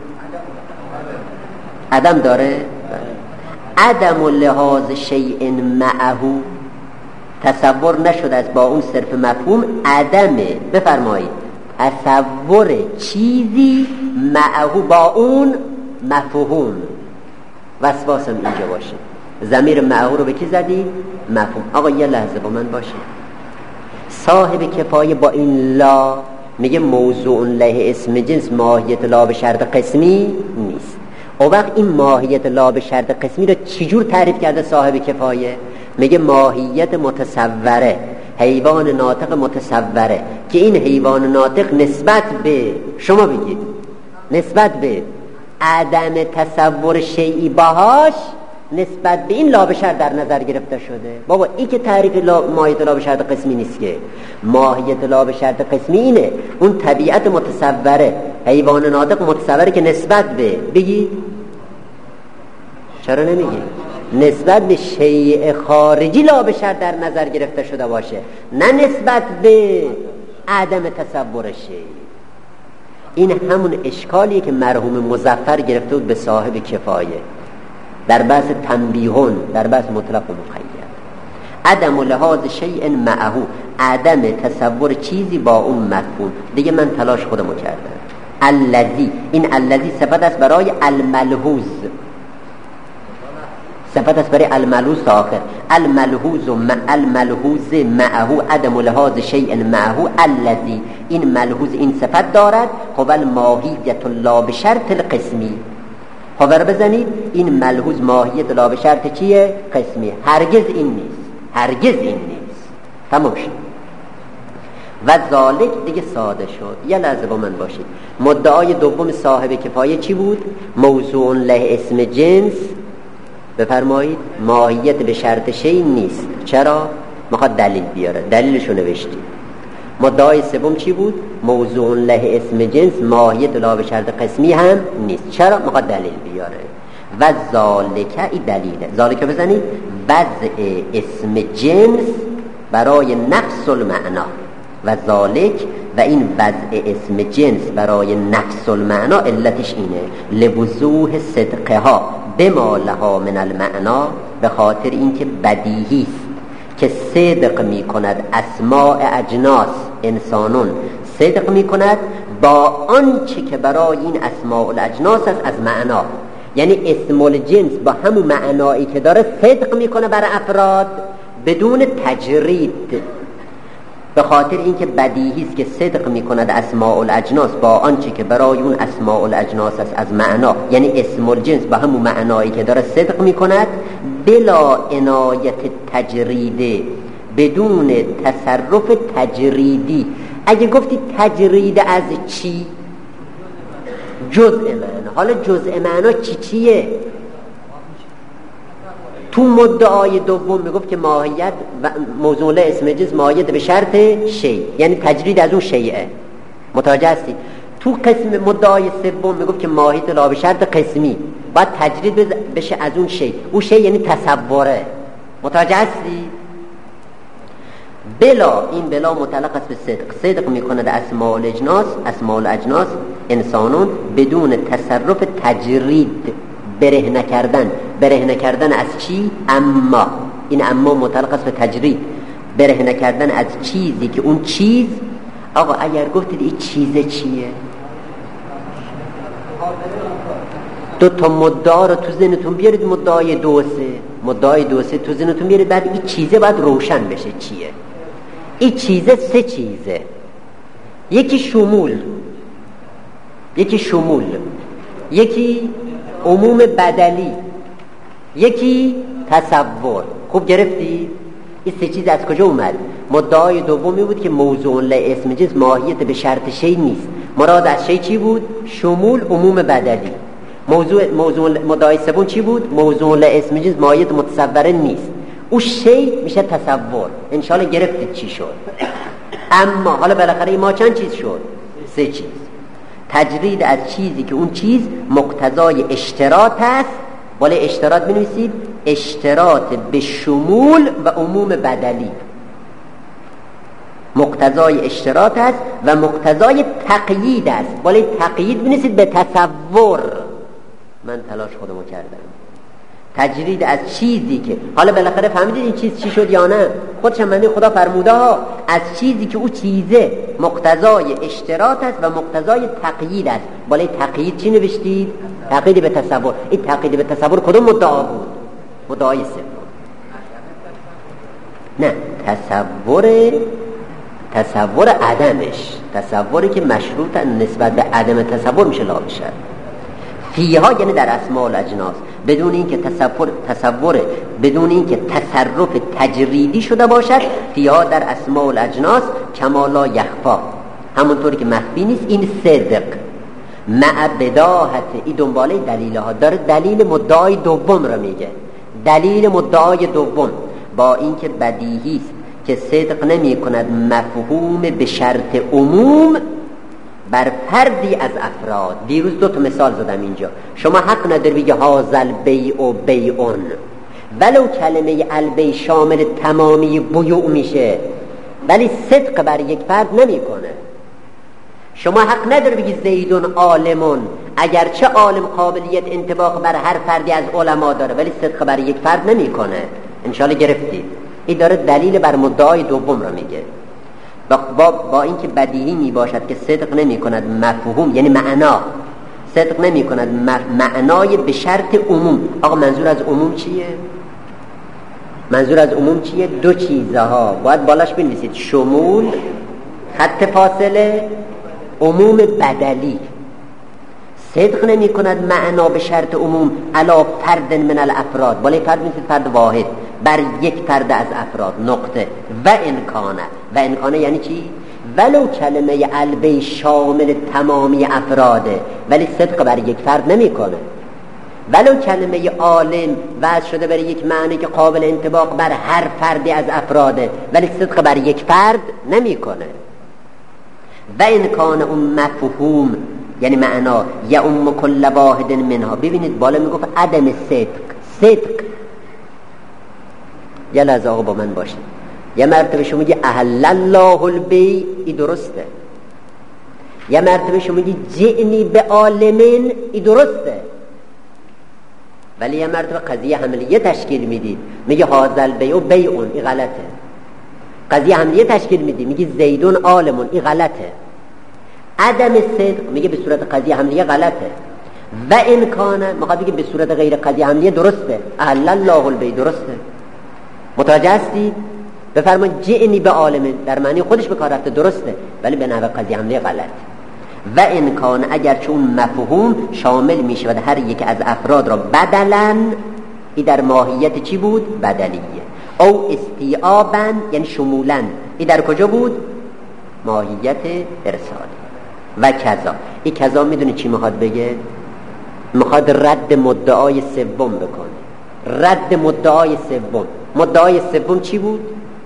عدم داره. عدم و لحاظ شیء معه تصور نشده است با اون صرف مفهوم عدمه. بفرمایید تصور چیزی معه با اون مفهوم. وسواسم اینجا باشه. ضمیر معه رو به کی زدی؟ مفهوم. آقا یه لحظه با من باشه. صاحب کفایه با این لا میگه موضوع له اسم جنس ماهیت لا به شرط قسمی نیست. او وقت این ماهیت لا به شرط قسمی رو چجور تعریف کرده صاحب کفایه؟ میگه ماهیت متصوره، حیوان ناطق متصوره که این حیوان ناطق نسبت به شما بگید نسبت به عدم تصور شیئی باهاش نسبت به این لا به شرط در نظر گرفته شده. بابا این که تعریف لا ماهیت لا به شرط قسمی نیست که. ماهیت لا به شرط قسمی اینه اون طبیعت متصوره، حیوان ناطق متصوره که نسبت به بگید چرا نمیگی؟ نسبت به شیء خارجی لا به شرط در نظر گرفته شده باشه، نه نسبت به عدم تصور شیء. این همون اشکالیه که مرحوم مظفر گرفته بود به صاحب کفایه در بحث تنبیهون، در بحث مطلق و مقید. عدم لحاظ شیء معه، عدم تصور چیزی با اون مفهوم. دیگه من تلاش خودمو کردم. الذی، این الذی صفت است برای الملحوظ، صفت است برای الملحوظ تا آخر. الملحوظ مع الملحوظ معه عدم لحاظ شیء معه الذی، این ملحوظ این صفت دارد. خب الماهیت لا به شرط القسمی، خبر بزنید این ملحوظ ماهیت لا به شرط چیه؟ قسمی. هرگز این نیست، هرگز این نیست. تمام شد. و ذالک دیگه ساده شد. یه لحظه با من باشید. مدعای دوم صاحب کفایه چی بود؟ موضوع له اسم جنس. بفرمایید ماهیت به شرط شیء نیست. چرا؟ میخواد دلیل بیاره، دلیلشو نوشتید. مدعای سوم چی بود؟ موضوع له اسم جنس، ماهیت لا به شرط قسمی هم نیست. چرا؟ میخواد دلیل بیاره. و ذالک، این دلیله. ذالک بزنید وضع اسم جنس برای نفس المعنا. و ذالک، و این وضع اسم جنس برای نفس المعنا علتش اینه لوضوح صدقها بما لها من المعنا، به خاطر اینکه بدیهی است که صدق می کند اسماء اجناس انسانون، صدق می کند با آنچه که برای این اسماء الاجناس است از معنا. یعنی اسم الجنس با همون معنایی که داره صدق می کنه برای افراد بدون تجرید، به خاطر اینکه بدیهی است که صدق می کند اسماء الاجناس با آنچه که برای اون اسماء الاجناس است از معنا. یعنی اسم الجنس با همون معنایی که داره صدق می کند بلا عنایت تجریده، بدون تصرف تجریدی. اگه گفتی تجرید از چی؟ جزء معنا. حالا جزء معنا چی چیه؟ تو مدعای دوم میگفت که ماهیت و موضوع له اسم جنس ماهیت به شرط شیء، یعنی تجرید از اون شیءه. متوجه هستی؟ تو قسم مدعای سوم میگفت که ماهیت لا به شرط قسمی، باید تجرید بشه از اون شیء. اون شیء یعنی تصوره. متوجه هستی؟ بلا، این بلا متعلق است به صدق. صدق میکند اسماء الاجناس، اسماء الاجناس انسانون بدون تصرف تجرید، بره نکردن. بره نکردن از چی؟ اما، این اما متعلق است به تجرید. بره نکردن از چیزی که اون چیز، آقا اگر گفتید این چیزه چیه؟ دو تا مدعا رو تو ذهنتون بیارید، مدعای دو سه، مدعای دو سه تو ذهنتون بیارید، بعد این چیزه باید روشن بشه چیه. این چیزه سه چیزه. یکی شمول، یکی شمول، یکی عموم بدلی، یکی تصور. خوب گرفتی؟ این سه چیز از کجا اومد؟ مدعای دومی بود که موضوع له اسم جنس ماهیت به شرط شیء نیست. مراد از شیء چی بود؟ شمول، عموم بدلی. موضوع موضوع مدعای سوم چی بود؟ موضوع له اسم جنس ماهیت متصوره نیست. اون شیء میشه تصور. ان شاء الله گرفتید چی شد. اما حالا بالاخره این ما چند چیز شد؟ سه چیز. تجرید از چیزی که اون چیز مقتضای اشتراط است. بالای اشتراط بنویسید اشتراط به شمول و عموم بدلی. مقتضای اشتراط است و مقتضای تقیید است. بالای تقیید بنویسید به تصور. من تلاش خودمو کردم. تجرید از چیزی که، حالا بالاخره فهمیدید این چیز چی شد یا نه؟ خودش هم بنده خدا فرموده ها، از چیزی که او چیزه مقتضای اشتراط است و مقتضای تقیید است. بالای تقیید چی نوشتید؟ تقیید به تصور. این تقیید به تصور کدوم مدعا بود؟ مدعای سوم. نه، تصور تصور عدمش، تصوری که مشروط نسبت به عدم تصور میشه لا بشه. فیها یعنی در اسماء الاجناس، بدون اینکه تصور تصور بدون اینکه تصرف تجریدی شده باشد. فیها در اسماء الاجناس کما لا یخفا، همونطوری که مخفی نیست. این صدق مع بداهت، این دنباله دلیل ها داره. دلیل مدعای دوم رو میگه. دلیل مدعای دوم با اینکه بدیهی است که صدق نمی کند مفهوم به شرط عموم، بر فردی از افراد. دیروز دو تا مثال زدم اینجا. شما حق نداری بگی هازل بیع و بیعون، ولو کلمه البیع شامل تمامی بیوع میشه ولی صدق بر یک فرد نمیکنه. شما حق نداری بگی زیدون عالمون، اگرچه عالم قابلیت انطباق بر هر فردی از علما داره ولی صدق بر یک فرد نمیکنه. انشالله گرفتید. این داره دلیل بر مدعای دوم رو میگه. با, با, با اینکه بدیهی می باشد که صدق نمی کند مفهوم، یعنی معنا صدق نمی کند معنای به شرط عموم. آقا منظور از عموم چیه؟ منظور از عموم چیه؟ دو چیزه ها باید بالاش بنویسید: شمول خط فاصله، عموم بدلی. صدق نمی کند معنا به شرط عموم علا فرد من الافراد، بالای فرد میشه فرد واحد، بر یک فرد از افراد، نقطه. و انکانه، و انکانه یعنی چی؟ ولو کلمه البیع شامل تمامی افراده ولی صدق بر یک فرد نمی کنه. ولو کلمه عالم وضع شده برای یک معنی که قابل انطباق بر هر فردی از افراده ولی صدق بر یک فرد نمی کنه. و انکانه اون مفهوم یعنی معنا یا ام کل واحد منها. ببینید بالا میگفت عدم صدق. صدق یه لحظه آقا با من باشید. یه مرتبه شما میگی احل الله البیع، این درسته. یه مرتبه شما میگی جئنی به عالمین، این درسته. ولی یه مرتبه قضیه حملیه تشکیل میدید میگی هازل بیع و بیعون، این غلطه. قضیه حملیه تشکیل میدید میگی زیدون عالمون، این غلطه. عدم صدق میگه به صورت قضیه حملیه غلطه. و امکانه میخواد بگه به صورت غیر قضیه حملیه درسته. احل الله البیع درسته. متوجه هستید؟ بفرمایید جئنی به عالمین در معنی خودش به کار رفته درسته ولی به نحو قضیه حملیه غلط. و امکانه اگرچه اون مفهوم شامل میشود هر یک از افراد را بدلاً، این در ماهیت چی بود؟ بدلیه. او استیعاباً یعنی شمولاً، این در کجا بود؟ ماهیت ارسالی. و کذا، این کذا میدونی چی میخواد بگه؟ میخواد رد مدعای سوم بکنه. رد مدعای سوم. مدعای سوم چی بود؟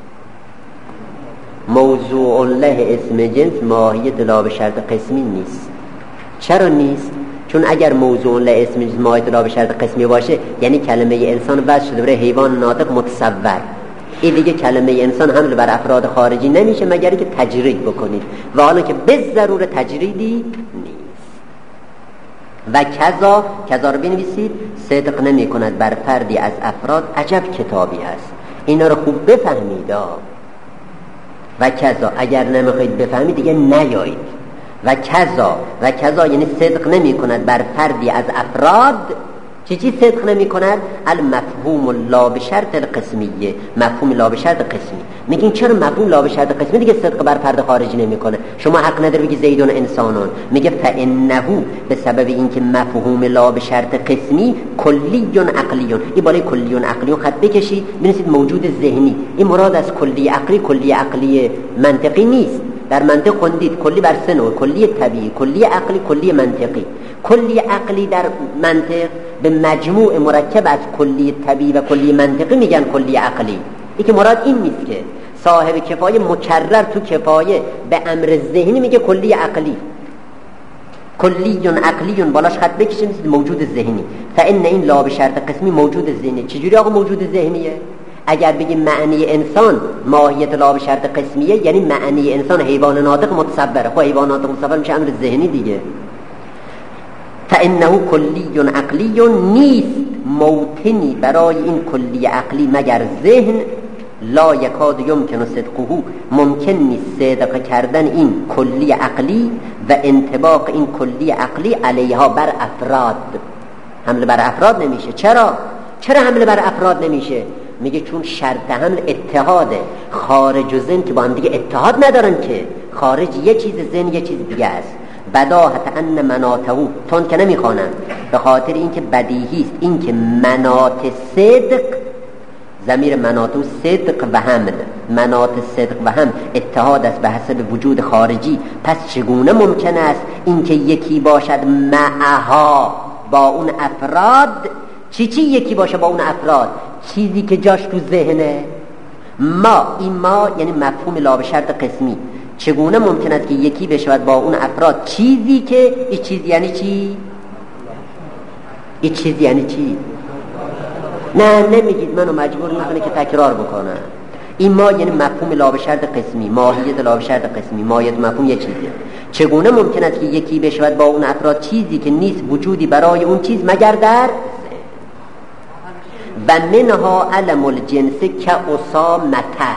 موضوع له اسم جنس ماهیت لا به شرط قسمی نیست. چرا نیست؟ چون اگر موضوع له اسم جنس ماهیت لا به شرط قسمی باشه یعنی کلمه انسان وضع شده برای حیوان ناطق متصور. این دیگه کلمه انسان حمل بر افراد خارجی نمیشه مگر که تجرید بکنید و حالا که به ضرور تجریدی نیست. و کذا، کذا رو بنویسید، صدق نمی کند بر فردی از افراد. عجب کتابی هست، اینا رو خوب بفهمید. و کذا اگر نمیخواید بفهمید دیگه نیایید. و کذا، و کذا یعنی صدق نمی کند بر فردی از افراد. چی چی صدق نمی کند؟ المفهوم لا به شرط القسمیه، مفهوم لا به شرط قسمی. میگین چرا مفهوم لا به شرط قسمی دیگه صدق بر فرد خارجی نمی کنه؟ شما حق نداری بگی زیدون انسانون. میگه فانه به سبب اینکه مفهوم لا به شرط قسمی کلیون عقلیون، این بالای کلیون عقلیون خط بکشید ببینید موجود ذهنی. این مراد از کلی عقلی کلی عقلی منطقی نیست. در منطق خوندید کلی بر سه نوع: کلی طبیعی، کلی عقلی، کلی منطقی. کلی عقلی در منطق به مجموع مرکب از کلی طبیعی و کلی منطقی میگن کلی عقلی. این که مراد این نیست که صاحب کفایه مکرر تو کفایه به امر ذهنی میگه کلی عقلی. کلیون عقلیون بالاش خط بکشید موجود ذهنی. فان این لا به شرط قسمی موجود ذهنی. چجوری آقا موجود ذهنیه؟ اگر بگیم معنی انسان ماهیت لا به شرط قسمیه یعنی معنی انسان حیوان ناطق متصوره. خب حیوان ناطق متصور میشه امر ذهنی دیگه. فانه کلی عقلی نیست موطنی برای این کلی عقلی مگر ذهن. لا یکاد یمکن صدقه، ممکن نیست صدق کردن این کلی عقلی و انطباق این کلی عقلی علیها بر افراد. حمل بر افراد نمیشه. چرا؟ چرا حمل بر افراد نمیشه؟ میگه چون شرط حمل اتحاده. خارج و ذهن که با هم دیگه اتحاد ندارن که. خارج یه چیز، ذهن یه چیز دیگه است. بداهت ان مناته، تون که نمیخوانن به خاطر اینکه بدیهی است اینکه منات صدق، ضمیر منات صدق و حمل، منات صدق و هم اتحاد است به حسب وجود خارجی. پس چگونه ممکن است اینکه یکی باشد معها با اون افراد؟ چی چی یکی باشه با اون افراد؟ چیزی که جاش تو ذهنه. ما، این ما یعنی مفهوم لا به شرط قسمی. چگونه ممکن است که یکی بشود با اون افراد چیزی که این چیز یعنی چی؟ این چیز یعنی چی؟ نه نمیگید، منو مجبور میکنه که تکرار بکنم. این ما یعنی مفهوم لا به شرط قسمی، ماهیت لا به شرط قسمی، ماهیت مفهوم یه چیزه. چگونه ممکن است که یکی بشود با اون افراد چیزی که نیست وجودی برای اون چیز مگر در و منها علم الجنس که اسامته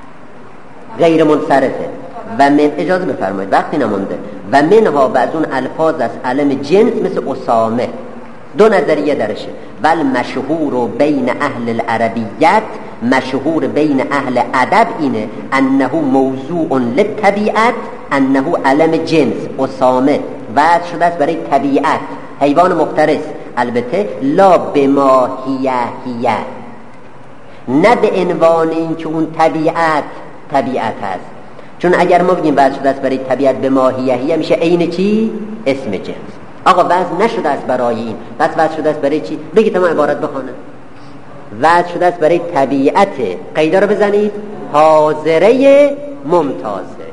غیر منصرفه و من اجازه بفرمایید وقتی نمونده و منها و از اون الفاظ از علم جنس مثل اسامه دو نظریه درشه. بل مشهور بین اهل العربیت، مشهور بین اهل ادب اینه انه موضوع للطبیعت، انه علم جنس اسامه وضع شده است برای طبیعت حیوان مفترس، البته لا بما هیه هیه، نه به عنوان این که اون طبیعت طبیعت هست. چون اگر ما بگیم وضع شده است برای طبیعت بما هیه هیه میشه عین چی؟ اسم جنس. آقا وضع نشده است برای این، بس وضع شده است برای چی؟ بگید تمام عبارت بخونم. وضع شده است برای طبیعت، قیدا رو بزنید، حاضره ممتازه.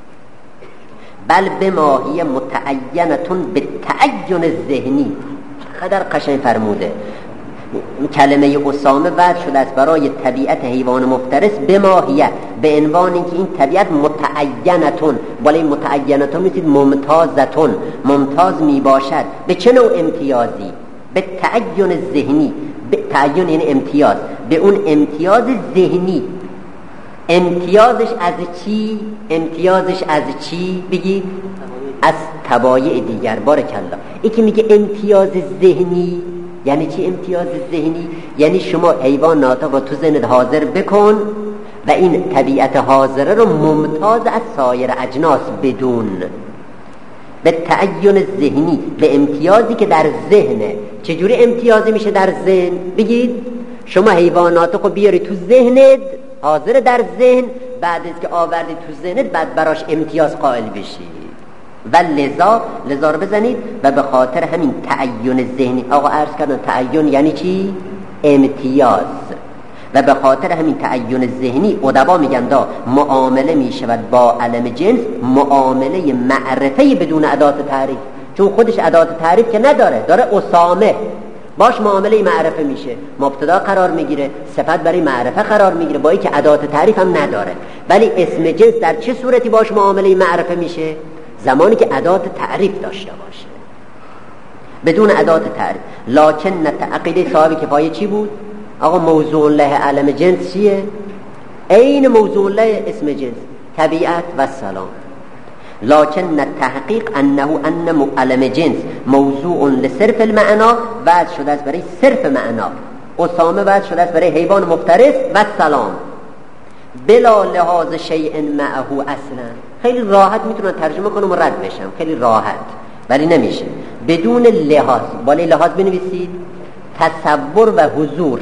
بل بماهی متعینتون به تعین ذهنی. قدر قشنگ فرموده. کلمه اسامه وضع شده است برای طبیعت حیوان مفترس بماهیه، به عنوان اینکه این طبیعت متعینتون، بالای متعینتون میتونید ممتازتون، ممتاز میباشد. به چه نوع امتیازی؟ به تعین ذهنی. به تعین یعنی امتیاز، به اون امتیاز ذهنی. امتیازش از چی؟ امتیازش از چی؟ بگید از طبایع دیگر. بارکالله. این که میگه امتیاز ذهنی یعنی چی؟ امتیاز ذهنی یعنی شما حیوان ناطق رو تو ذهنت حاضر بکن و این طبیعت حاضره رو ممتاز از سایر اجناس بدون. به تعین ذهنی، به امتیازی که در ذهنه. چجوری امتیازی میشه در ذهن؟ بگید شما حیوان ناطق رو بیاری تو ذهنت، حاضر در ذهن، بعد از که آوردی تو ذهنت بعد براش امتیاز قائل بشی. و لذا لذا رو بزنید و به خاطر همین تعین ذهنی. آقا عرض کردن تعین یعنی چی؟ امتیاز. و به خاطر همین تعین ذهنی ادبا میگن دا معامله میشود با علم جنس معامله معرفه بدون ادات تعریف، چون خودش ادات تعریف که نداره، داره اسامه، باش معامله معرفه میشه، مبتدا قرار میگیره، صفت برای معرفه قرار میگیره، با اینکه ادات تعریف هم نداره. ولی اسم جنس در چه صورتی باش معامله معرفه میشه؟ زمانی که ادات تعریف داشته باشه. بدون ادات تعریف. لکن عقیده صاحب کفایه چی بود؟ آقا موضوع له علم جنس چیه؟ عین موضوع له اسم جنس، طبیعت و سلام. لکن تحقیق انه ان علم جنس موضوع لصرف المعنا، وضع شده است برای صرف معنا. اسامه وضع شده است برای حیوان مفترس و سلام. بلا لحاظ شیء معه اصلا. خیلی راحت میتونم ترجمه کنم و رد بشم، خیلی راحت، ولی نمیشه. بدون لحاظ. بالای لحاظ بنویسید تصور و حضور.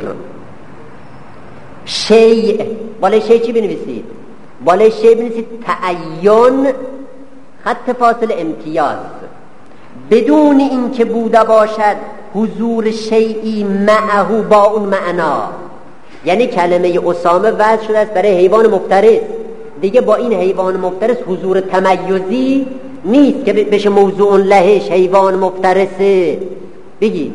شیء، بالای شیء چی بنویسید؟ بالای شیء بنویسید تعین خط فاصل امتیاز. بدون این که بوده باشد حضور شیئی معه با اون معنا. یعنی کلمه اسامه وضع شده است برای حیوان مفترس، دیگه با این حیوان مفترس حضور تمیزی نیست که بشه موضوع لهش حیوان مفترسه. بگید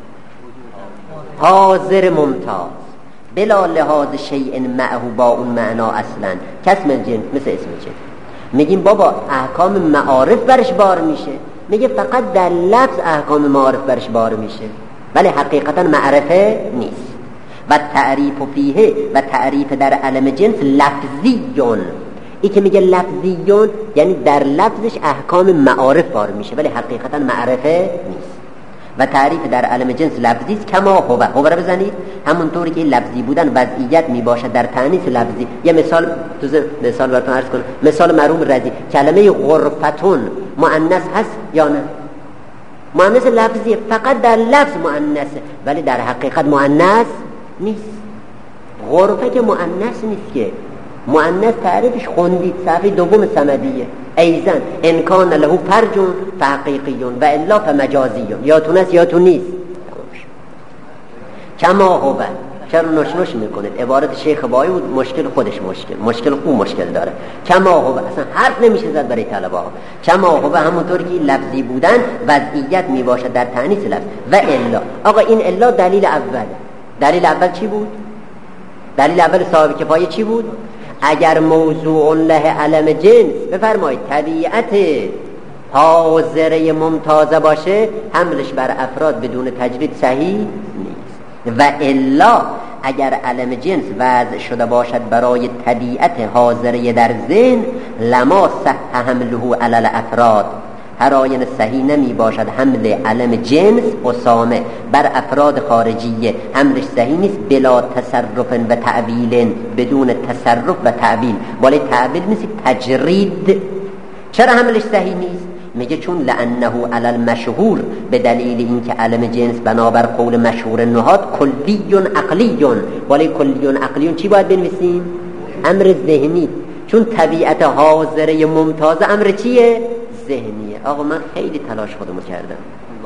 حاضر ممتاز بلا لحاظ شیء معه با اون معنا اصلا، کسم جنس مثل اسم جنس. میگیم بابا احکام معارف برش بار میشه، میگه فقط در لفظ احکام معارف برش بار میشه ولی حقیقتا معرفه نیست. و تعریف فیه، و تعریف در علم جنس لفظیون. ای که میگه لفظیون یعنی در لفظش احکام معارف بار میشه ولی حقیقتا معرفه نیست. و تعریف در علم جنس لفظی است کما هو. هو رو بزنید همونطوری که لفظی بودن وضعیت میباشد در تأنیث لفظی. یه مثال تو مثال براتون عرض کنم، مثال مرحوم رضی، کلمه غرفتون مؤنث هست یا نه؟ مؤنث لفظی، فقط در لفظ مؤنثه ولی در حقیقت مؤنث نیست. غرفه که مؤنث نیست که. مؤنث تعریفش خوندید صفحه دوم صمدیه. ایزن ان کان له فرج فحقیقیون و الا فمجازیون. یا تو نیست یا تو نیست. کما هو چرا نوش نوش میکنید؟ عبارت شیخ بایی بود، مشکل خودش مشکل مشکل خوب مشکل داره. کما هو، اصلا حرف نمیشه زد برای طلبه ها. کما هو همونطور که لفظی بودن وضعیت میباشد در تأنیث لفظ. و الا، آقا این الا دلیل اول. دلیل اول چی بود؟ دلیل اول صاحب کفایه چی بود؟ اگر موضوع له علم جنس، بفرمایید طبیعت حاضره ممتازه باشه، حملش بر افراد بدون تجرید صحیح نیست. و الا اگر علم جنس وضع شده باشد برای طبیعت حاضره در ذهن، لما صح حمله علی الافراد، هر آینه صحیح نمی باشد حمل علم جنس اسامه بر افراد خارجیه، حملش صحیح نیست بلا تصرف و تعبیل، بدون تصرف و تعبیل. ولی تعبیل نیست، تجرید. چرا حملش صحیح نیست؟ میگه چون لانه علی المشهور، به دلیل اینکه علم جنس بنابر قول مشهور نهاد کلیون عقلیون. ولی کلیون عقلیون چی باید بنویسیم؟ امر ذهنی، چون طبیعت حاضره ممتازه امر چیه؟ ذهنیه. آقا من خیلی تلاش خودمو کردم.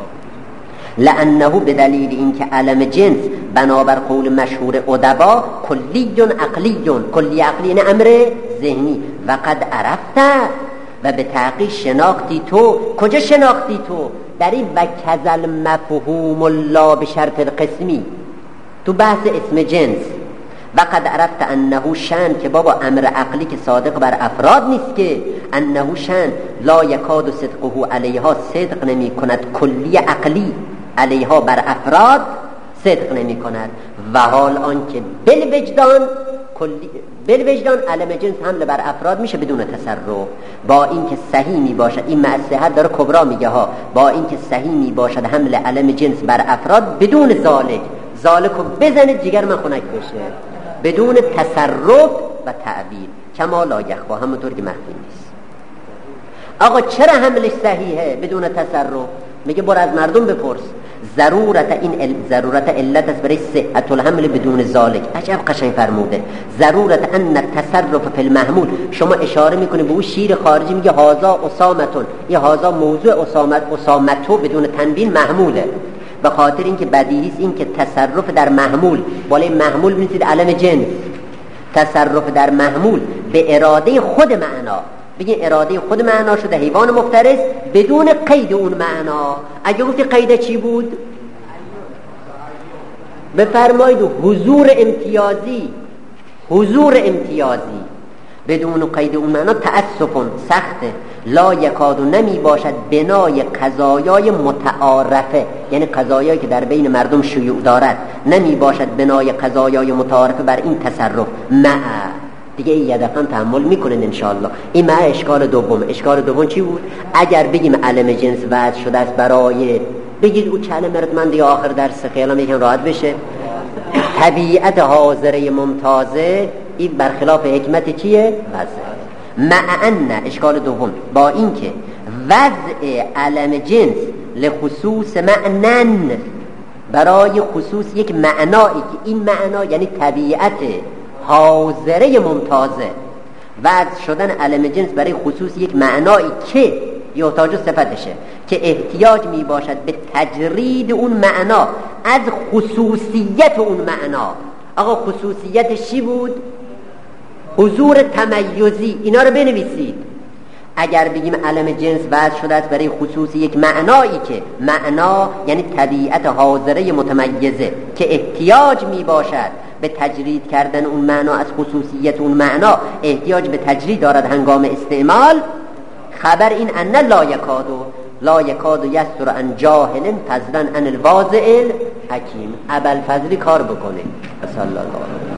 لانه به دلیل اینکه علم جنس بنابر قول مشهور ادبا کلیون عقلیون، کلی عقلی نه امر ذهنی. و قد عرفت، و به تحقیق شناختی تو. کجا شناختی تو؟ در این و کذل مفهوم الله به شرط القسمی، تو بحث اسم جنس. و قد عرفت انه شن، که بابا امر عقلی که صادق بر افراد نیست که، انه شن لا یکاد صدقه علیها، صدق نمی کند کلی عقلی علیها بر افراد صدق نمی کند. و حال آن که بل وجدان کلی بل وجدان علم جنس حمل بر افراد میشه بدون تصرف، با اینکه صحیح می باشد. این معصیت داره کبرا میگه ها، با اینکه صحیح می باشد حمل علم جنس بر افراد بدون ذالک، ذالکو بزنید جگر من خنک بشه، بدون تصرف و تعبیر. کما لا یخفا، همونطور که مخفی نیست. آقا چرا حملش صحیحه بدون تصرف؟ میگه برو از مردم بپرس. ضرورت این ال... ضرورت علت است برای صحت الحمل بدون ذالک. عجب قشنگ فرموده. ضرورت ان التصرف فی المحمول، شما اشاره میکنی به اون شیر خارجی، میگه هازا اسامتون، این هازا موضوع اسامت اسامتو بدون تنوین محموله، به خاطر اینکه بدیهی است این که تصرف در محمول، ولی محمول می‌نویسید علم جنس، تصرف در محمول به اراده خود معنا. بگین اراده خود معنا شده حیوان مفترس بدون قید اون معنا. اگه گفتی قید چی بود؟ بفرمایید حضور امتیازی، حضور امتیازی بدون قید اون معنا تأسفون سخته. لا یکادو نمی باشد بنای قضایای متعارفه، یعنی قضایایی که در بین مردم شیوع دارد، نمی باشد بنای قضایای متعارفه بر این تصرف. مع دیگه این یدفن تحمل میکنن انشاءالله. این مع اشکال دوم. اشکال دوم چی بود؟ اگر بگیم علم جنس وضع شده است برای، بگید او کلمه رو من دیگه آخر درس خیالم یکم راحت بشه، طبیعت حاضره ممتازه، این برخلاف حکمت چیه؟ وضع. مع ان اشکال دوم، با اینکه وضع علم جنس لخصوص معنن، برای خصوص یک معنایی که این معنا یعنی طبیعت حاضره ممتازه، وضع شدن علم جنس برای خصوص یک معنایی که یحتاج صفتشه، که احتیاج می باشد به تجرید اون معنا از خصوصیت اون معنا. آقا خصوصیتش چی بود؟ حضور تمیزی. اینا رو بنویسید. اگر بگیم علم جنس وضع شده است برای خصوص یک معنایی که معنا یعنی طبیعت حاضره متمیزه، که احتیاج می باشد به تجرید کردن اون معنا از خصوصیت اون معنا، احتیاج به تجرید دارد هنگام استعمال. خبر این ان لا یکادو لا یکادو یستر عن جاهل فضلا عن الواضع الحکیم. ابوالفضلی کار بکنه. صلی الله علیه